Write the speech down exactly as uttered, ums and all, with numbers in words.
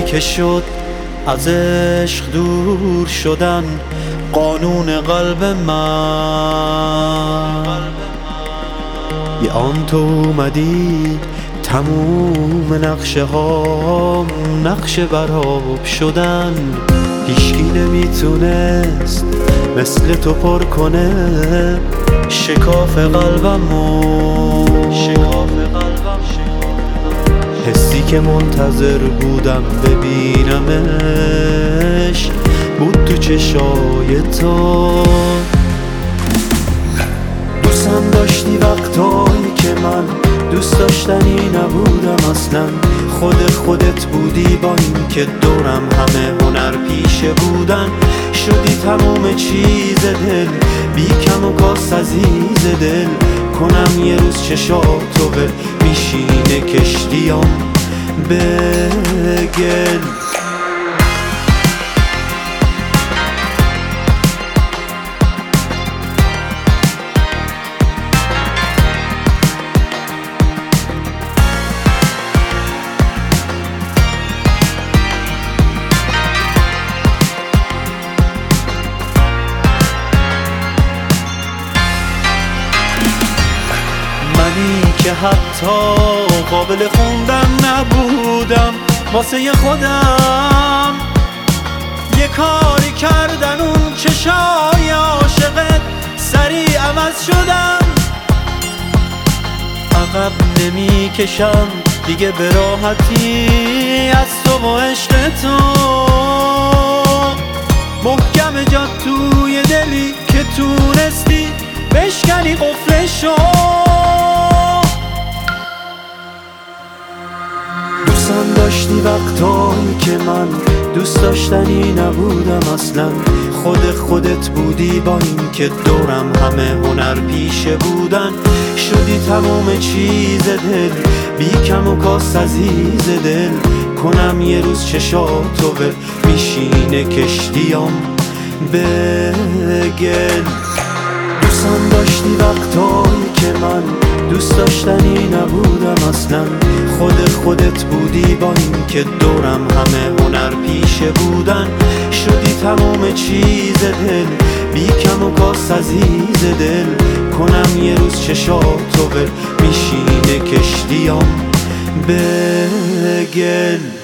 که شد از عشق دور شدن قانون قلب من. یه آن تو اومدی تموم نقشه ها نقشه براب شدن. هیچکی نمیتونست مثل تو پر کنه شکاف قلبمو. شکاف قلبم حسی که منتظر بودم ببینمش بود تو چشای تو. دوستم داشتی وقتایی که من دوست داشتنی نبودم اصلا. خود خودت بودی با این که دورم همه هنر پیشه بودن. شدی تموم چیز دل بی کم و کاس عزیز دل. کنم یه روز چشاتو به میشینه کشتیام به گل. منی که حتی قابل خوندن نبودم واسه خودم. یه کاری کردن اون چشای عاشقت سریع عوض شدم. عقب نمی کشم دیگه به راحتی از تو و عشق تو. محکم جا توی دلی که تونستی بشکنی قفلشو. دوستم داشتی وقتایی که من دوست داشتنی نبودم اصلا. خود خودت بودی با این که دورم همه هنر پیشه بودن. شدی تموم چیز دل بی کم و کاس عزیز دل. کنم یه روز چشاتو به میشینه کشتیام به گل. دوستم داشتی وقتایی که من دوست داشتنی نبودم اصلا. خود خودت بودی با این که دورم همه هنر پیشه بودن. شدی تموم چیز دل بی کم و کاس عزیز دل. کنم یه روز چشاتو به میشینه کشتیام به گل.